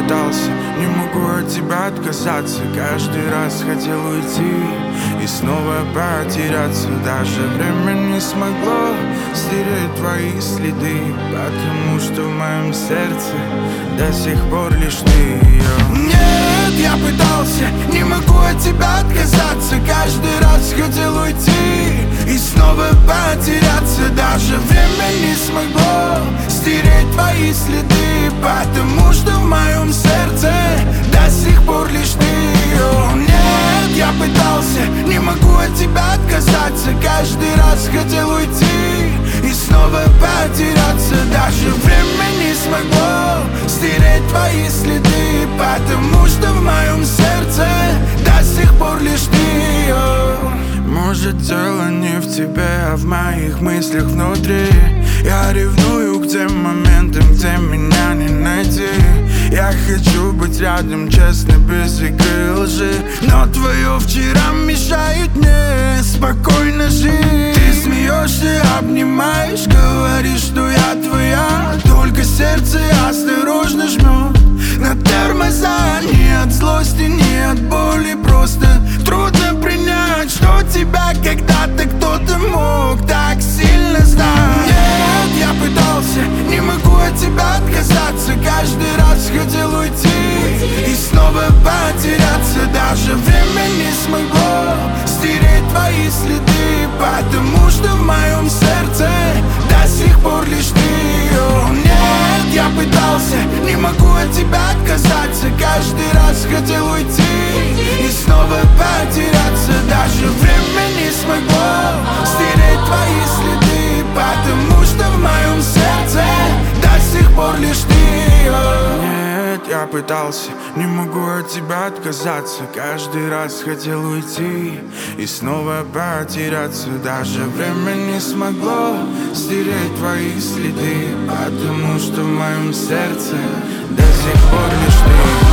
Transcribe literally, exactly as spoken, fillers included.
пытался, не могу от тебя отказаться. Каждый раз хотел уйти и снова потеряться. Даже время не смогло стереть твои следы, потому что в моем сердце до сих пор лишь ты. Нет, я пытался, не могу от тебя отказаться. Каждый раз хотел уйти и снова потеряться. Даже время не смогло стереть твои следы, потому что в моем сердце до сих пор лишь ты. Нет, я пытался, не могу от тебя отказаться. Каждый раз хотел уйти и снова потеряться. Даже время не смогло стереть твои следы, потому что в моем сердце до сих пор лишь ты. Может, дело не в тебе, а в моих мыслях внутри. Я ревную к тем моментам, где меня не найти. Я хочу быть рядом, честно, без игры и лжи, но твое вчера мешает мне спокойно жить. Ты смеешься, обнимаешь, говоришь, что я твоя. Только сердце осторожно жмет на тормоза. Не от злости, не от боли, просто трудно принять, что тебя когда-то кто-то мог так сильно знать. Нет, я пытался, не могу от тебя отказаться. Каждый раз хотел уйти и снова потеряться. Даже время не смогло стереть твои следы, потому что в моем сердце до сих пор лишь ты. Нет, я пытался, не могу от тебя отказаться. Каждый раз хотел уйти и снова потеряться. Даже время не смогло стереть твои следы, потому что в моем сердце до сих пор лишь ты. Нет, я пытался, не могу от тебя отказаться. Каждый раз хотел уйти и снова потеряться. Даже время не смогло стереть твои следы, потому что в моем сердце до сих пор лишь ты.